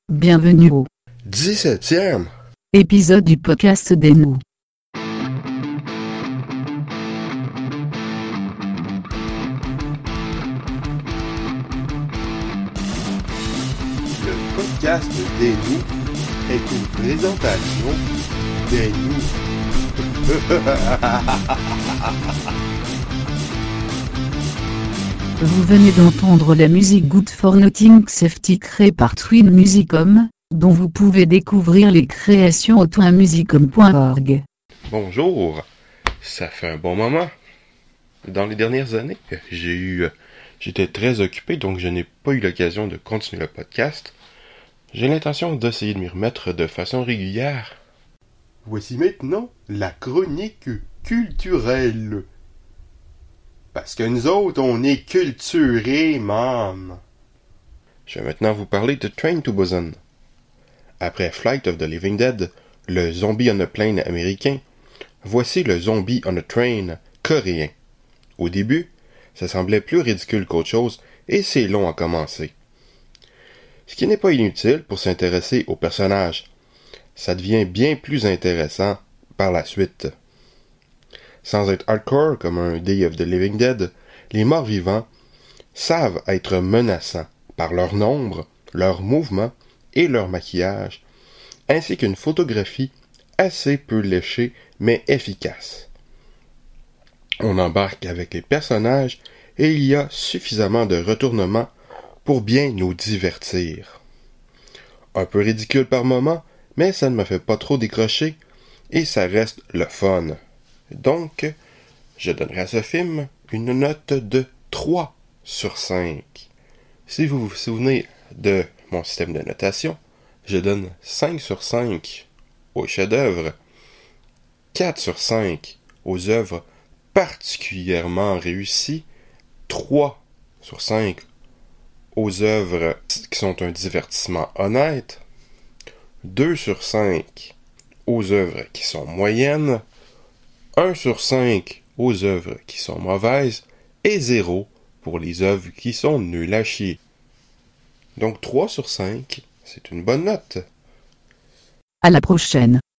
Bienvenue au 17e épisode du podcast des nous. Le podcast des nous est une présentation des nous. Vous venez d'entendre la musique Good for Nothing Safety créée par Twin Musicom, dont vous pouvez découvrir les créations au twinmusicom.org. Bonjour, ça fait un bon moment. Dans les dernières années, j'étais très occupé, donc je n'ai pas eu l'occasion de continuer le podcast. J'ai l'intention d'essayer de m'y remettre de façon régulière. Voici maintenant la chronique culturelle. Parce que nous autres, on est culturés, man. Je vais maintenant vous parler de Train to Busan. Après Flight of the Living Dead, le Zombie on a Plane américain, voici le Zombie on a Train coréen. Au début, ça semblait plus ridicule qu'autre chose, et c'est long à commencer. Ce qui n'est pas inutile pour s'intéresser aux personnages. Ça devient bien plus intéressant par la suite. Sans être hardcore comme un Day of the Living Dead, les morts vivants savent être menaçants par leur nombre, leurs mouvements et leur maquillage, ainsi qu'une photographie assez peu léchée mais efficace. On embarque avec les personnages et il y a suffisamment de retournements pour bien nous divertir. Un peu ridicule par moments, mais ça ne me fait pas trop décrocher et ça reste le fun. Donc, je donnerai à ce film une note de 3 sur 5. Si vous vous souvenez de mon système de notation, je donne 5 sur 5 aux chefs-d'œuvre, 4 sur 5 aux œuvres particulièrement réussies, 3 sur 5 aux œuvres qui sont un divertissement honnête, 2 sur 5 aux œuvres qui sont moyennes, 1 sur 5 aux œuvres qui sont mauvaises et 0 pour les œuvres qui sont nulles à chier. Donc 3 sur 5, c'est une bonne note. À la prochaine.